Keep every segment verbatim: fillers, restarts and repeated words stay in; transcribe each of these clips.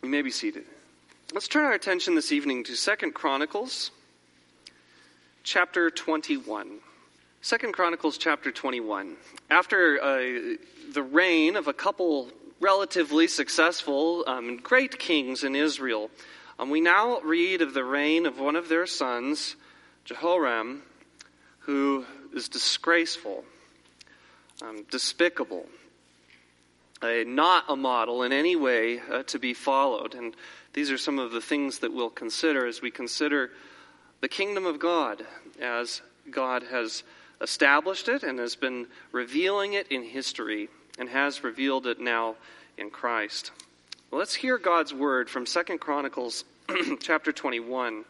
You may be seated. Let's turn our attention this evening to Second Chronicles, chapter twenty-one. Second Chronicles, chapter twenty-one. After uh, the reign of a couple relatively successful, um, great kings in Israel, um, we now read of the reign of one of their sons, Jehoram, who is disgraceful, um, despicable, uh, not a model in any way uh, to be followed. And these are some of the things that we'll consider as we consider the kingdom of God, as God has established it and has been revealing it in history and has revealed it now in Christ. Well, let's hear God's word from Second Chronicles chapter twenty-one.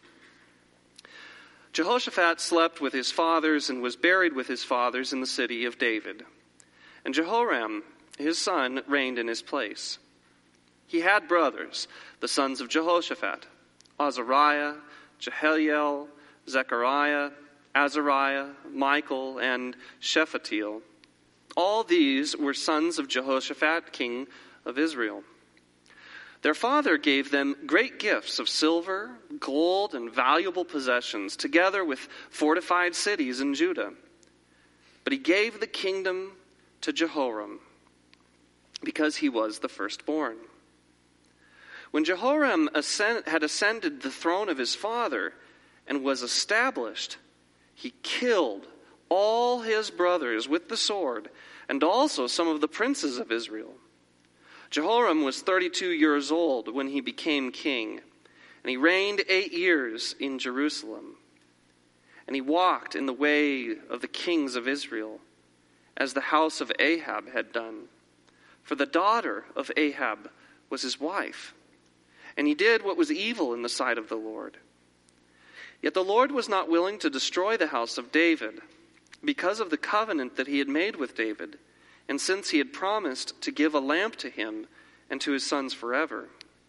Jehoshaphat slept with his fathers and was buried with his fathers in the city of David. And Jehoram, his son, reigned in his place. He had brothers, the sons of Jehoshaphat, Azariah, Jehiel, Zechariah, Azariah, Michael, and Shephatiel. All these were sons of Jehoshaphat, king of Israel. Their father gave them great gifts of silver, gold, and valuable possessions, together with fortified cities in Judah. But he gave the kingdom to Jehoram, because he was the firstborn. When Jehoram ascend, had ascended the throne of his father and was established, he killed all his brothers with the sword, and also some of the princes of Israel. Jehoram was thirty-two years old when he became king, and he reigned eight years in Jerusalem. And he walked in the way of the kings of Israel, as the house of Ahab had done. For the daughter of Ahab was his wife, and he did what was evil in the sight of the Lord. Yet the Lord was not willing to destroy the house of David, because of the covenant that he had made with David, and since he had promised to give a lamp to him and to his sons forever.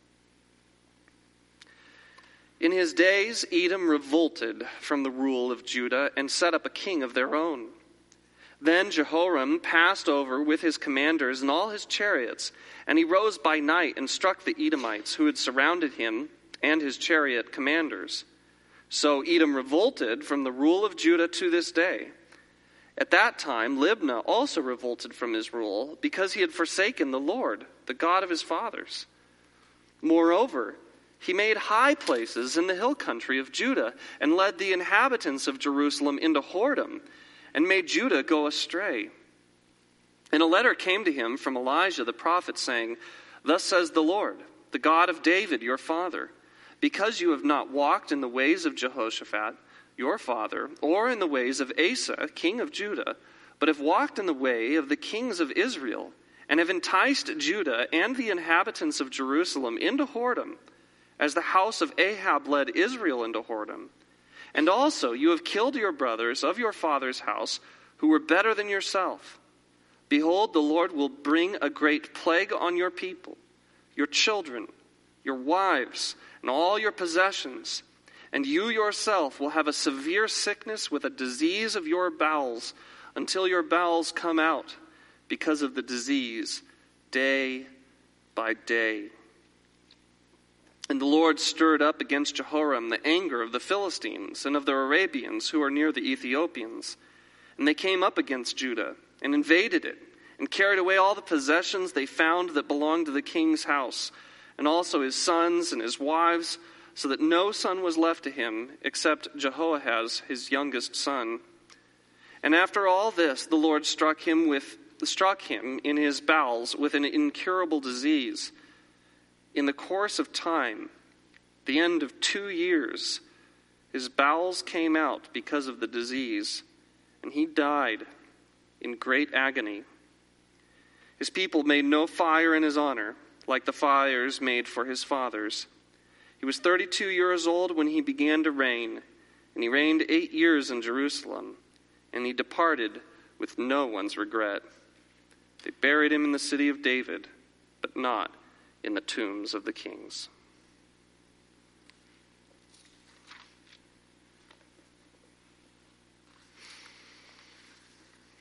In his days, Edom revolted from the rule of Judah and set up a king of their own. Then Jehoram passed over with his commanders and all his chariots, and he rose by night and struck the Edomites who had surrounded him and his chariot commanders. So Edom revolted from the rule of Judah to this day. At that time, Libnah also revolted from his rule because he had forsaken the Lord, the God of his fathers. Moreover, he made high places in the hill country of Judah and led the inhabitants of Jerusalem into whoredom and made Judah go astray. And a letter came to him from Elijah the prophet saying, "Thus says the Lord, the God of David your father, because you have not walked in the ways of Jehoshaphat, your father, or in the ways of Asa, king of Judah, but have walked in the way of the kings of Israel, and have enticed Judah and the inhabitants of Jerusalem into whoredom, as the house of Ahab led Israel into whoredom. And also you have killed your brothers of your father's house, who were better than yourself. Behold, the Lord will bring a great plague on your people, your children, your wives, and all your possessions, and you yourself will have a severe sickness with a disease of your bowels until your bowels come out because of the disease day by day." And the Lord stirred up against Jehoram the anger of the Philistines and of the Arabians who are near the Ethiopians. And they came up against Judah and invaded it and carried away all the possessions they found that belonged to the king's house, and also his sons and his wives, so that no son was left to him except Jehoahaz, his youngest son. And after all this, the Lord struck him with struck him in his bowels with an incurable disease. In the course of time, the end of two years, his bowels came out because of the disease, and he died in great agony. His people made no fire in his honor, like the fires made for his fathers. He was thirty-two years old when he began to reign, and he reigned eight years in Jerusalem, and he departed with no one's regret. They buried him in the city of David, but not in the tombs of the kings.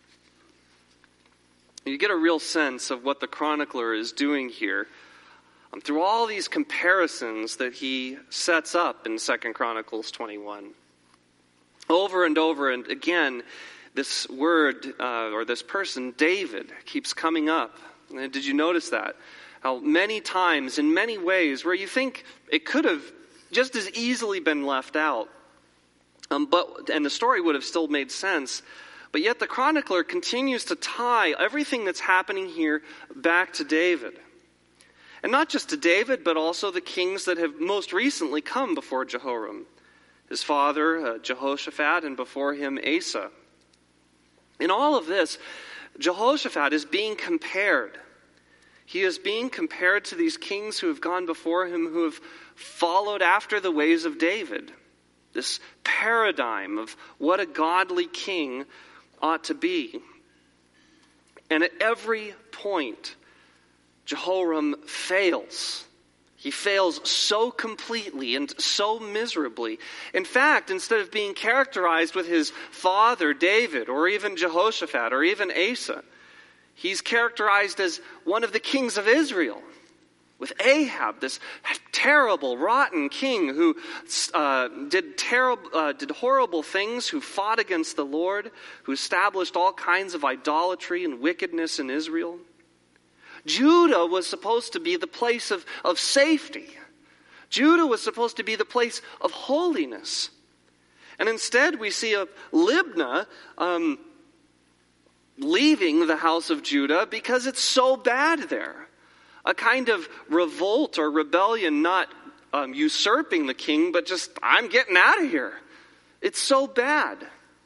You get a real sense of what the chronicler is doing here. um, through all these comparisons that he sets up in Second Chronicles twenty-one. Over and over and again, this word uh, or this person, David, keeps coming up. And did you notice that? How many times, in many ways, where you think it could have just as easily been left out, um, but and the story would have still made sense, but yet the chronicler continues to tie everything that's happening here back to David. And not just to David, but also the kings that have most recently come before Jehoram. His father, uh, Jehoshaphat, and before him, Asa. In all of this, Jehoshaphat is being compared. He is being compared to these kings who have gone before him, who have followed after the ways of David. This paradigm of what a godly king ought to be. And at every point, Jehoram fails. He fails so completely and so miserably. In fact, instead of being characterized with his father David, or even Jehoshaphat, or even Asa, he's characterized as one of the kings of Israel, with Ahab, this terrible, rotten king who uh, did terrible, uh, did horrible things, who fought against the Lord, who established all kinds of idolatry and wickedness in Israel. Judah was supposed to be the place of, of safety. Judah was supposed to be the place of holiness. And instead we see a Libnah um, leaving the house of Judah because it's so bad there. A kind of revolt or rebellion, not um, usurping the king, but just, I'm getting out of here. It's so bad.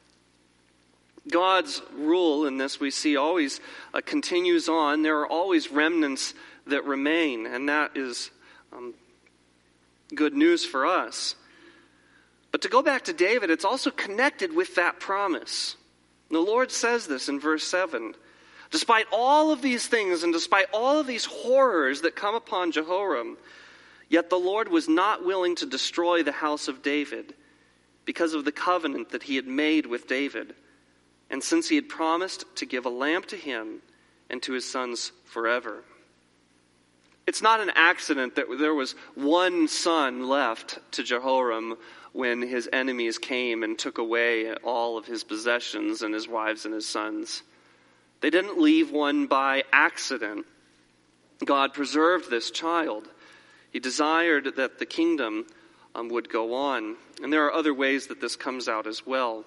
God's rule in this, we see, always uh, continues on. There are always remnants that remain, and that is um, good news for us. But to go back to David, it's also connected with that promise. The Lord says this in verse seven. Despite all of these things and despite all of these horrors that come upon Jehoram, yet the Lord was not willing to destroy the house of David because of the covenant that he had made with David, and since he had promised to give a lamp to him and to his sons forever. It's not an accident that there was one son left to Jehoram when his enemies came and took away all of his possessions and his wives and his sons. They didn't leave one by accident. God preserved this child. He desired that the kingdom um, would go on. And there are other ways that this comes out as well.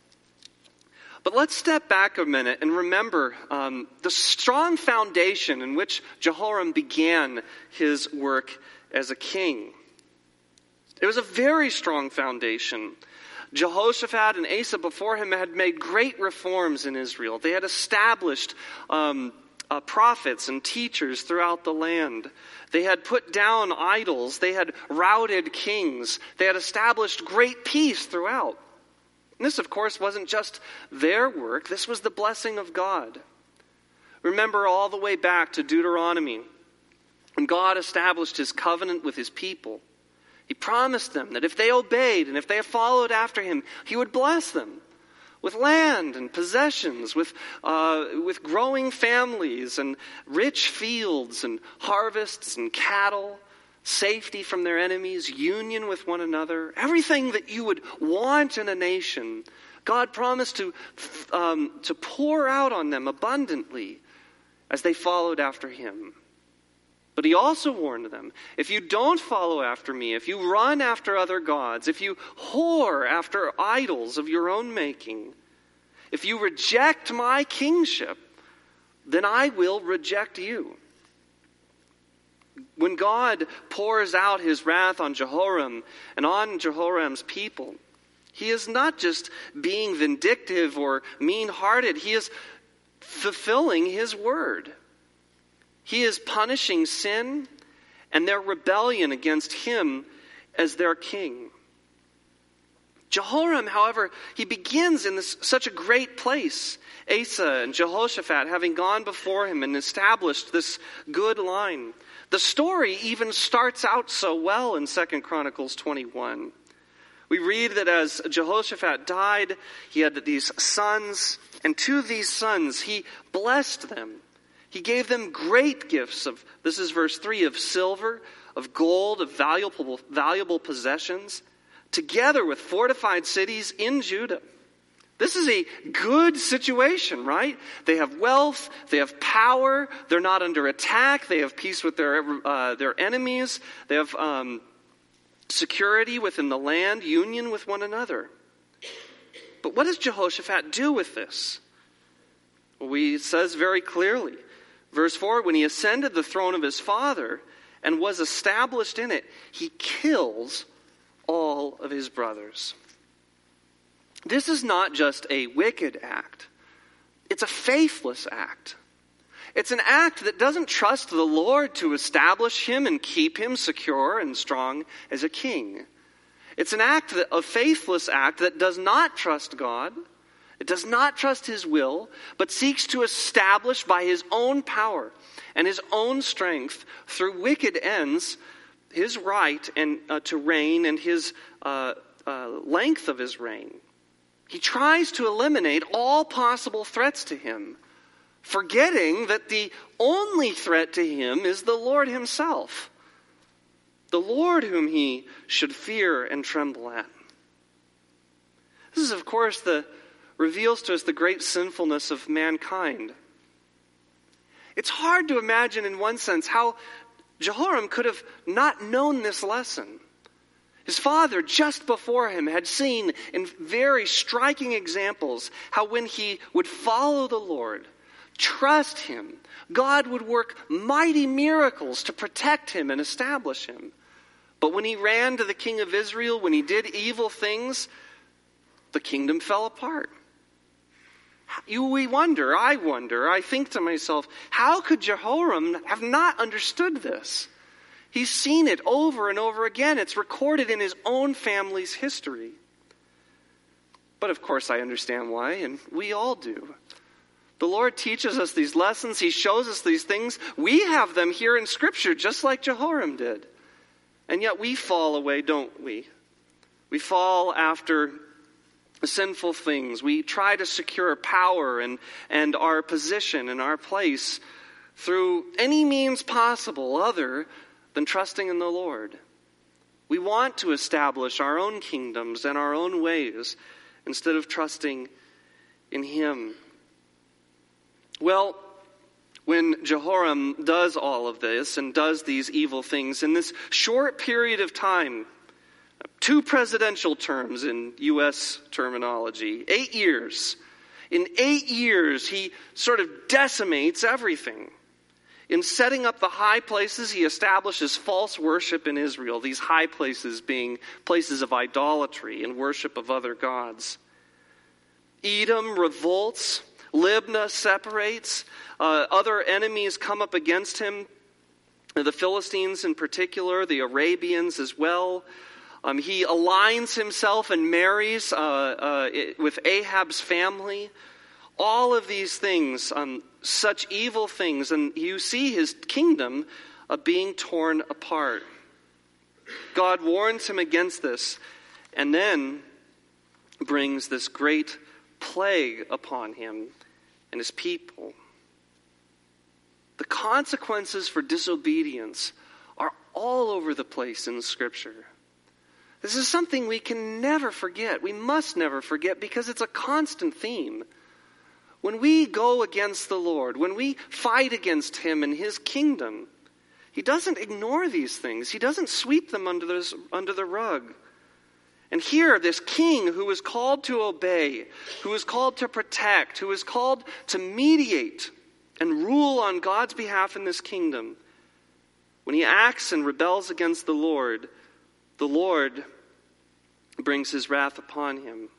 But let's step back a minute and remember um, the strong foundation in which Jehoram began his work as a king. It was a very strong foundation. Jehoshaphat and Asa before him had made great reforms in Israel. They had established um, uh, prophets and teachers throughout the land. They had put down idols. They had routed kings. They had established great peace throughout. And this, of course, wasn't just their work. This was the blessing of God. Remember all the way back to Deuteronomy, when God established his covenant with his people. He promised them that if they obeyed and if they followed after him, he would bless them with land and possessions, with uh, with growing families and rich fields and harvests and cattle, safety from their enemies, union with one another, everything that you would want in a nation. God promised to um, to pour out on them abundantly as they followed after him. But he also warned them, if you don't follow after me, if you run after other gods, if you whore after idols of your own making, if you reject my kingship, then I will reject you. When God pours out his wrath on Jehoram and on Jehoram's people, he is not just being vindictive or mean-hearted. He is fulfilling his word. He is punishing sin and their rebellion against him as their king. Jehoram, however, he begins in this such a great place. Asa and Jehoshaphat having gone before him and established this good line. The story even starts out so well in Second Chronicles twenty-one. We read that as Jehoshaphat died, he had these sons, and to these sons he blessed them. He He gave them great gifts of, this is verse three, of silver, of gold, of valuable, valuable possessions, together with fortified cities in Judah. This is a good situation, right? They have wealth, they have power, they're not under attack, they have peace with their uh, their enemies, they have um, security within the land, union with one another. But what does Jehoshaphat do with this? Well, he says very clearly, verse four, when he ascended the throne of his father and was established in it, he kills all of his brothers. This is not just a wicked act. It's a faithless act. It's an act that doesn't trust the Lord to establish him and keep him secure and strong as a king. It's an act, that, a faithless act that does not trust God. It does not trust his will, but seeks to establish by his own power and his own strength through wicked ends his right and uh, to reign and his uh, uh, length of his reign. He tries to eliminate all possible threats to him, forgetting that the only threat to him is the Lord himself, the Lord whom he should fear and tremble at. This is, of course, the reveals to us the great sinfulness of mankind. It's hard to imagine, in one sense, how Jehoram could have not known this lesson. His father, just before him, had seen in very striking examples how when he would follow the Lord, trust him, God would work mighty miracles to protect him and establish him. But when he ran to the king of Israel, when he did evil things, the kingdom fell apart. You, we wonder, I wonder, I think to myself, how could Jehoram have not understood this? He's seen it over and over again. It's recorded in his own family's history. But of course I understand why, and we all do. The Lord teaches us these lessons. He shows us these things. We have them here in Scripture, just like Jehoram did. And yet we fall away, don't we? We fall after sinful things. We try to secure power and, and our position and our place through any means possible other than trusting in the Lord. We want to establish our own kingdoms and our own ways instead of trusting in him. Well, when Jehoram does all of this and does these evil things in this short period of time, two presidential terms in U S terminology, eight years. In eight years, he sort of decimates everything. In setting up the high places, he establishes false worship in Israel, these high places being places of idolatry and worship of other gods. Edom revolts, Libnah separates, uh, other enemies come up against him, the Philistines in particular, the Arabians as well. Um, he aligns himself and marries uh, uh, with Ahab's family. All of these things, um, such evil things, and you see his kingdom uh, being torn apart. God warns him against this, and then brings this great plague upon him and his people. The consequences for disobedience are all over the place in Scripture. This is something we can never forget. We must never forget because it's a constant theme. When we go against the Lord, when we fight against him and his kingdom, he doesn't ignore these things. He doesn't sweep them under the, under the rug. And here, this king who is called to obey, who is called to protect, who is called to mediate and rule on God's behalf in this kingdom, when he acts and rebels against the Lord, the Lord brings his wrath upon him.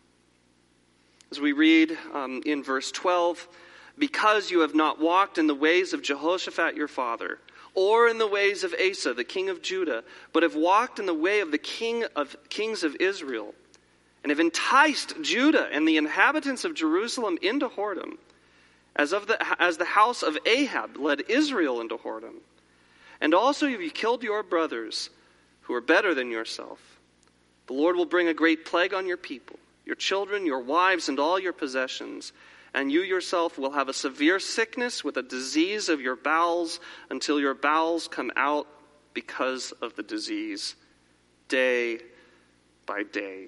As we read um, in verse twelve, because you have not walked in the ways of Jehoshaphat your father, or in the ways of Asa, the king of Judah, but have walked in the way of the king of kings of Israel, and have enticed Judah and the inhabitants of Jerusalem into whoredom, as of the as the house of Ahab led Israel into whoredom. And also you have killed your brothers, who are better than yourself. The Lord will bring a great plague on your people, your children, your wives, and all your possessions, and you yourself will have a severe sickness with a disease of your bowels until your bowels come out because of the disease, day by day.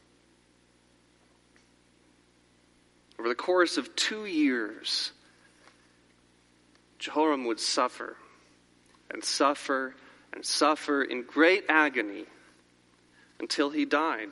Over the course of two years, Jehoram would suffer and suffer and suffer in great agony until he died.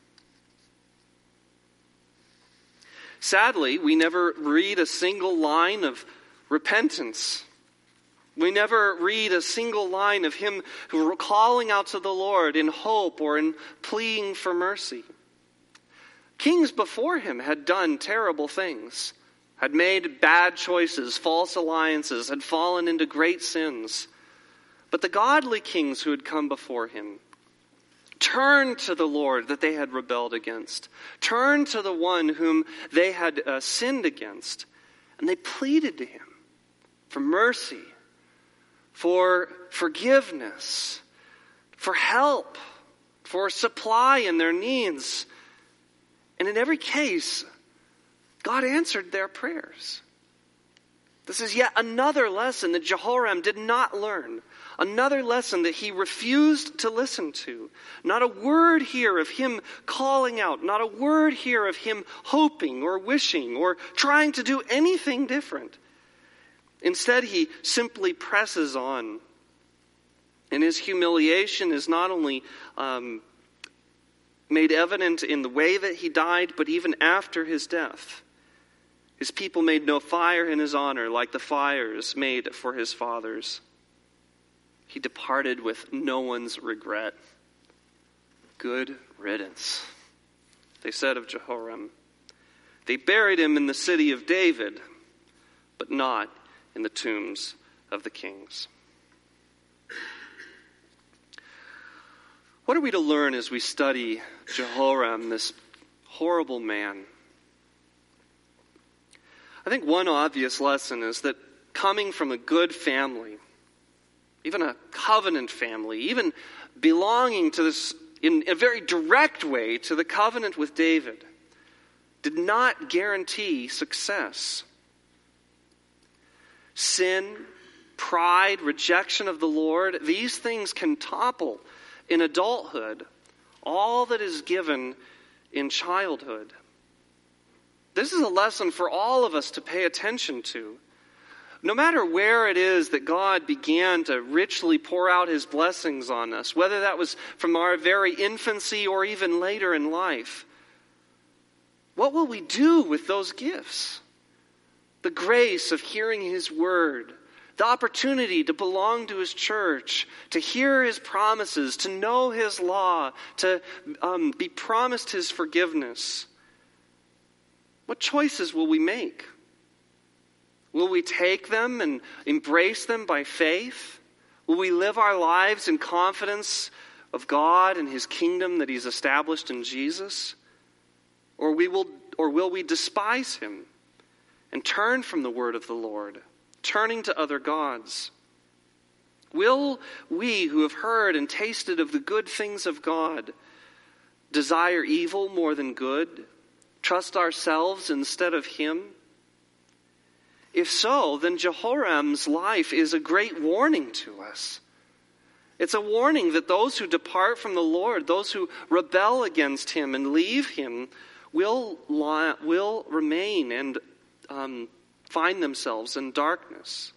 Sadly, we never read a single line of repentance. We never read a single line of him calling out to the Lord in hope or in pleading for mercy. Kings before him had done terrible things, had made bad choices, false alliances, had fallen into great sins. But the godly kings who had come before him turned to the Lord that they had rebelled against, turned to the one whom they had uh, sinned against, and they pleaded to him for mercy, for forgiveness, for help, for supply in their needs. And in every case, God answered their prayers. This is yet another lesson that Jehoram did not learn. Another lesson that he refused to listen to. Not a word here of him calling out. Not a word here of him hoping or wishing or trying to do anything different. Instead, he simply presses on. And his humiliation is not only um, made evident in the way that he died, but even after his death. His people made no fire in his honor like the fires made for his fathers. He departed with no one's regret. Good riddance, they said of Jehoram. They buried him in the city of David, but not in the tombs of the kings. What are we to learn as we study Jehoram, this horrible man? I think one obvious lesson is that coming from a good family, even a covenant family, even belonging to this in a very direct way to the covenant with David, did not guarantee success. Sin, pride, rejection of the Lord, these things can topple in adulthood all that is given in childhood. This is a lesson for all of us to pay attention to. No matter where it is that God began to richly pour out his blessings on us, whether that was from our very infancy or even later in life, what will we do with those gifts? The grace of hearing his word, the opportunity to belong to his church, to hear his promises, to know his law, to um, be promised his forgiveness. What choices will we make? Will we take them and embrace them by faith? Will we live our lives in confidence of God and his kingdom that he's established in Jesus? Or we will, or will we despise him and turn from the word of the Lord, turning to other gods? Will we who have heard and tasted of the good things of God desire evil more than good? Trust ourselves instead of him? If so, then Jehoram's life is a great warning to us. It's a warning that those who depart from the Lord, those who rebel against him and leave him, will, will remain and um, find themselves in darkness.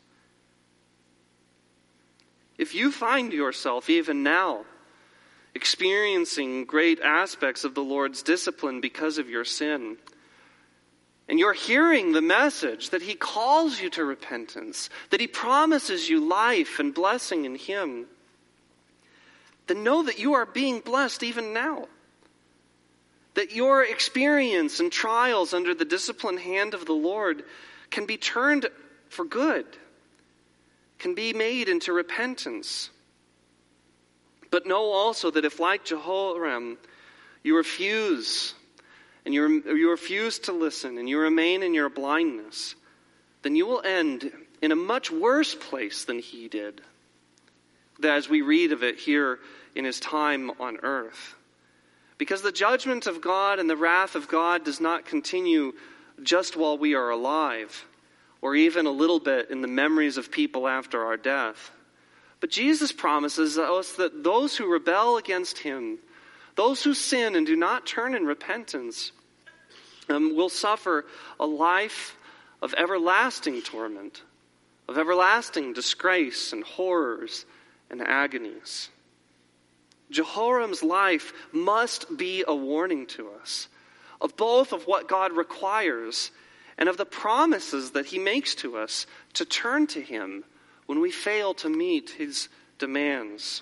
If you find yourself even now experiencing great aspects of the Lord's discipline because of your sin, and you're hearing the message that he calls you to repentance, that he promises you life and blessing in him, then know that you are being blessed even now. That your experience and trials under the disciplined hand of the Lord can be turned for good, can be made into repentance. But know also that if, like Jehoram, you refuse and you, you refuse to listen and you remain in your blindness, then you will end in a much worse place than he did, as we read of it here in his time on earth. Because the judgment of God and the wrath of God does not continue just while we are alive, or even a little bit in the memories of people after our death. But Jesus promises us that those who rebel against him, those who sin and do not turn in repentance, um, will suffer a life of everlasting torment, of everlasting disgrace and horrors and agonies. Jehoram's life must be a warning to us of both of what God requires and of the promises that he makes to us to turn to him when we fail to meet his demands.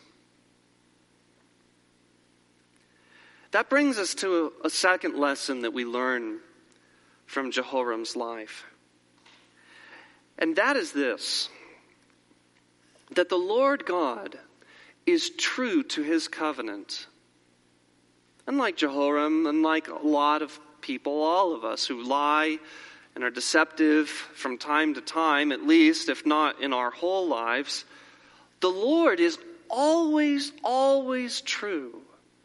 That brings us to a, a second lesson that we learn from Jehoram's life. And that is this, that the Lord God is true to his covenant. Unlike Jehoram, unlike a lot of people, all of us who lie and are deceptive from time to time, at least, if not in our whole lives, the Lord is always, always true.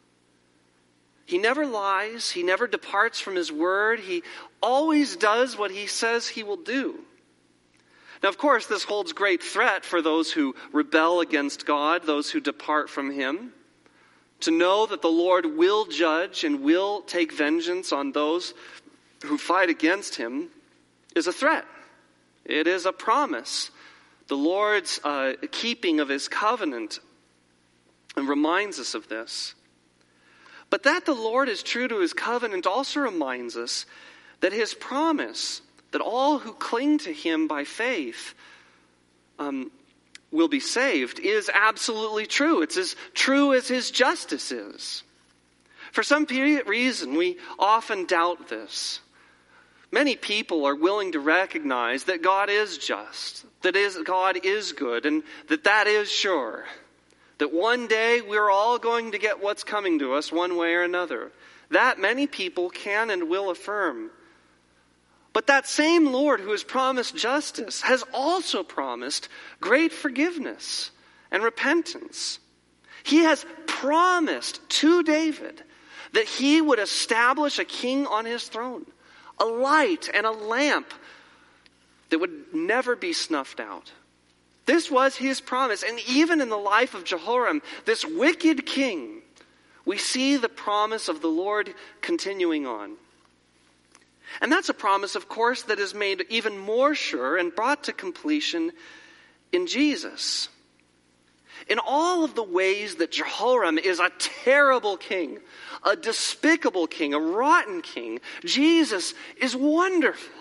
He never lies. He never departs from his word. He always does what he says he will do. Now, of course, this holds great threat for those who rebel against God, those who depart from him. To know that the Lord will judge and will take vengeance on those who fight against him is a threat. It is a promise. The Lord's uh, keeping of his covenant reminds us of this. But that the Lord is true to his covenant also reminds us that his promise that all who cling to him by faith um, will be saved is absolutely true. It's as true as his justice is. For some reason, we often doubt this. Many people are willing to recognize that God is just, that is, God is good, and that that is sure. That one day we're all going to get what's coming to us one way or another. That many people can and will affirm. But that same Lord who has promised justice has also promised great forgiveness and repentance. He has promised to David that he would establish a king on his throne, a light and a lamp that would never be snuffed out. This was his promise. And even in the life of Jehoram, this wicked king, we see the promise of the Lord continuing on. And that's a promise, of course, that is made even more sure and brought to completion in Jesus. In all of the ways that Jehoram is a terrible king, a despicable king, a rotten king, Jesus is wonderful.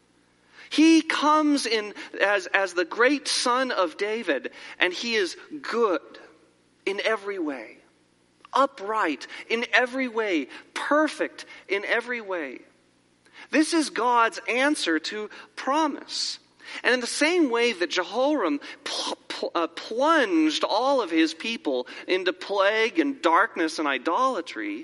He comes in as, as the great son of David, and he is good in every way, upright in every way, perfect in every way. This is God's answer to promise. And in the same way that Jehoram pl- pl- uh, plunged all of his people into plague and darkness and idolatry,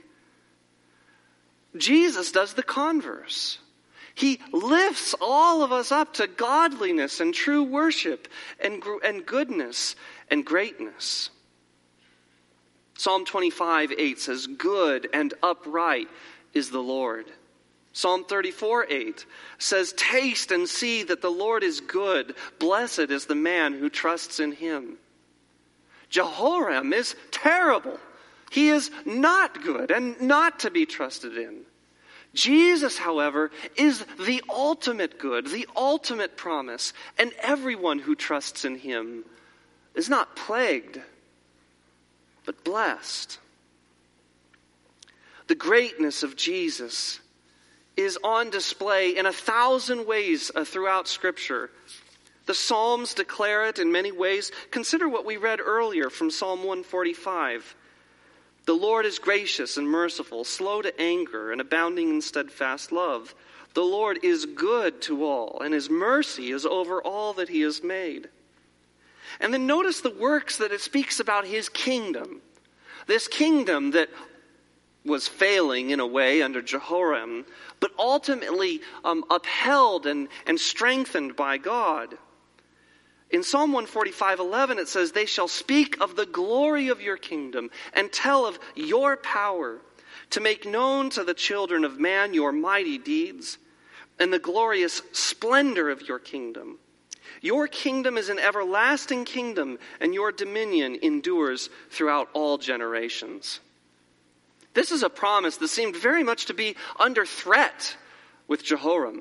Jesus does the converse. He lifts all of us up to godliness and true worship and, and goodness and greatness. Psalm twenty-five eight says, "Good and upright is the Lord." Psalm thirty-four eight says, "Taste and see that the Lord is good. Blessed is the man who trusts in him." Jehoram is terrible. He is not good and not to be trusted in. Jesus, however, is the ultimate good, the ultimate promise, and everyone who trusts in him is not plagued, but blessed. The greatness of Jesus is on display in a thousand ways uh, throughout Scripture. The Psalms declare it in many ways. Consider what we read earlier from Psalm one forty-five. "The Lord is gracious and merciful, slow to anger, and abounding in steadfast love. The Lord is good to all, and his mercy is over all that he has made." And then notice the works that it speaks about his kingdom. This kingdom that was failing in a way under Jehoram, but ultimately um, upheld and, and strengthened by God. In Psalm one forty-five eleven it says, "They shall speak of the glory of your kingdom and tell of your power, to make known to the children of man your mighty deeds. and the glorious splendor of your kingdom. Your kingdom is an everlasting kingdom, and your dominion endures throughout all generations." This is a promise that seemed very much to be under threat with Jehoram.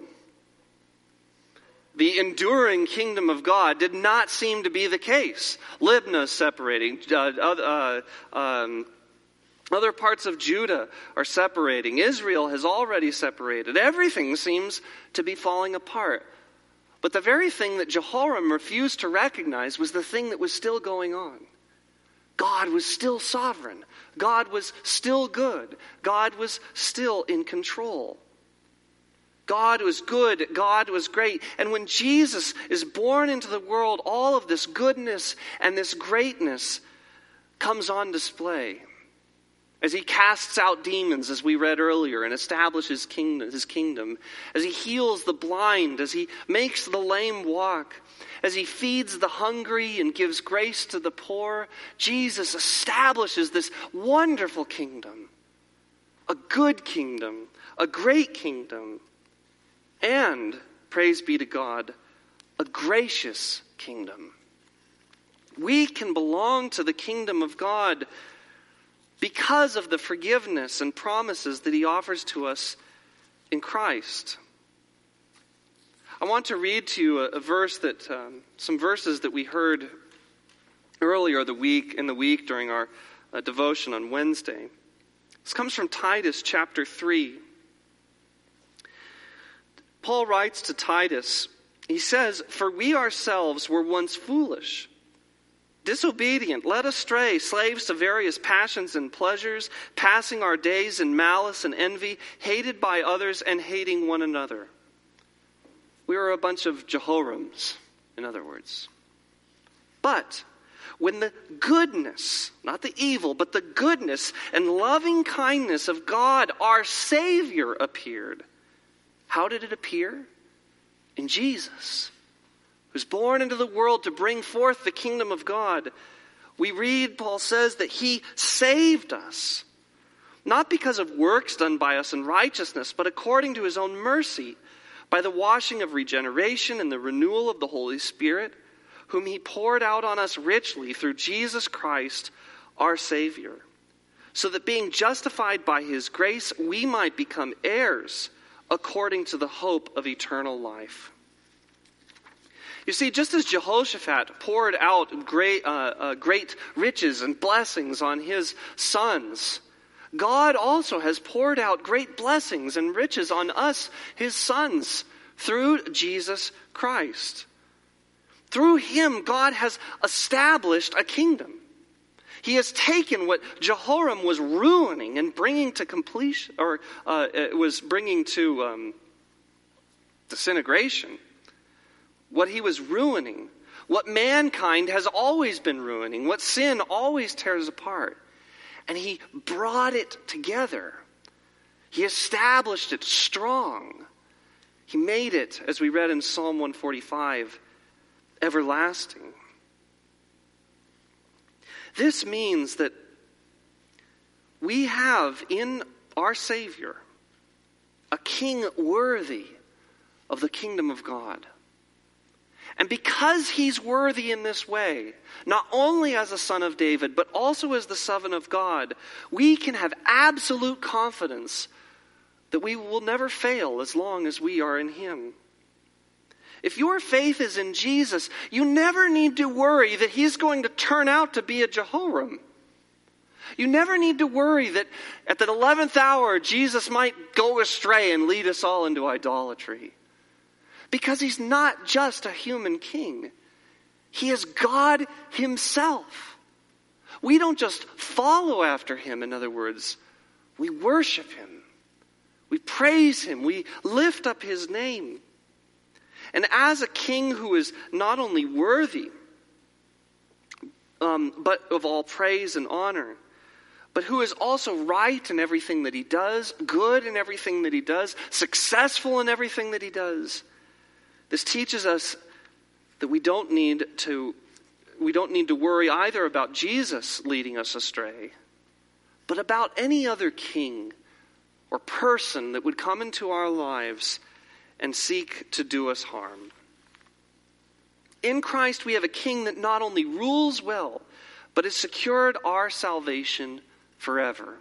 The enduring kingdom of God did not seem to be the case. Libnah separating, uh, uh, um, other parts of Judah are separating. Israel has already separated. Everything seems to be falling apart. But the very thing that Jehoram refused to recognize was the thing that was still going on. God was still sovereign. God was still good. God was still in control. God was good. God was great. And when Jesus is born into the world, all of this goodness and this greatness comes on display. As he casts out demons, as we read earlier, and establishes kingdom, his kingdom. As he heals the blind, as he makes the lame walk. As he feeds the hungry and gives grace to the poor. Jesus establishes this wonderful kingdom. A good kingdom. A great kingdom. And, praise be to God, a gracious kingdom. We can belong to the kingdom of God because of the forgiveness and promises that he offers to us in Christ. I want to read to you a, a verse that, um, some verses that we heard earlier the week, in the week during our uh, devotion on Wednesday. This comes from Titus chapter three. Paul writes to Titus, he says, "For we ourselves were once foolish, disobedient, led astray, slaves to various passions and pleasures, passing our days in malice and envy, hated by others and hating one another." We were a bunch of Jehorams, in other words. But when the goodness, not the evil, but the goodness and loving kindness of God, our Savior, appeared, how did it appear? In Jesus, who was born into the world to bring forth the kingdom of God. We read, Paul says, that he saved us, not because of works done by us in righteousness, but according to his own mercy, by the washing of regeneration and the renewal of the Holy Spirit, whom he poured out on us richly through Jesus Christ, our Savior, so that being justified by his grace, we might become heirs according to the hope of eternal life. You see, just as Jehoshaphat poured out great, uh, uh, great riches and blessings on his sons, God also has poured out great blessings and riches on us, his sons, through Jesus Christ. Through him, God has established a kingdom. He has taken what Jehoram was ruining and bringing to completion, or uh, it was bringing to um, disintegration. What he was ruining, what mankind has always been ruining, what sin always tears apart. And he brought it together. He established it strong. He made it, as we read in Psalm one forty-five, everlasting. This means that we have in our Savior a king worthy of the kingdom of God. And because he's worthy in this way, not only as a son of David, but also as the Son of God, we can have absolute confidence that we will never fail as long as we are in him. If your faith is in Jesus, you never need to worry that he's going to turn out to be a Jehoram. You never need to worry that at the eleventh hour, Jesus might go astray and lead us all into idolatry. Because he's not just a human king. He is God himself. We don't just follow after him, in other words. We worship him. We praise him. We lift up his name. And as a king who is not only worthy, um, but of all praise and honor, but who is also right in everything that he does, good in everything that he does, successful in everything that he does, this teaches us that we don't need to we don't need to worry either about Jesus leading us astray, but about any other king or person that would come into our lives and seek to do us harm. In Christ, we have a king that not only rules well, but has secured our salvation forever.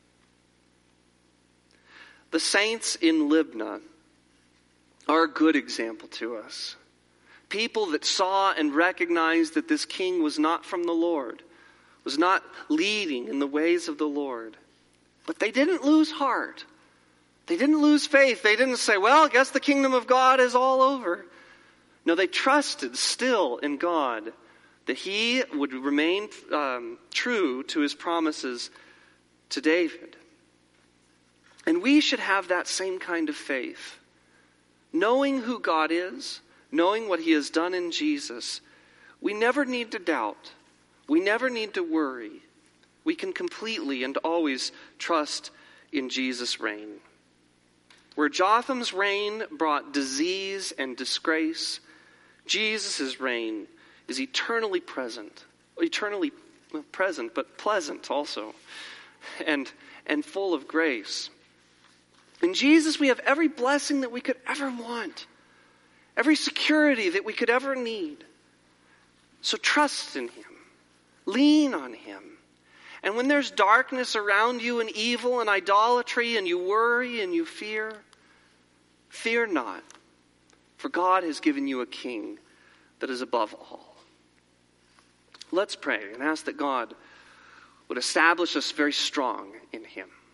The saints in Libna are a good example to us. People that saw and recognized that this king was not from the Lord, was not leading in the ways of the Lord. But they didn't lose heart. They didn't lose faith. They didn't say, well, I guess the kingdom of God is all over. No, they trusted still in God, that he would remain um, true to his promises to David. And we should have that same kind of faith. Knowing who God is, knowing what he has done in Jesus, we never need to doubt. We never need to worry. We can completely and always trust in Jesus' reign. Where Jotham's reign brought disease and disgrace, Jesus' reign is eternally present. Eternally well, present, but pleasant also. And, and full of grace. In Jesus, we have every blessing that we could ever want. Every security that we could ever need. So trust in him. Lean on him. And when there's darkness around you and evil and idolatry and you worry and you fear, fear not. For God has given you a king that is above all. Let's pray and ask that God would establish us very strong in him.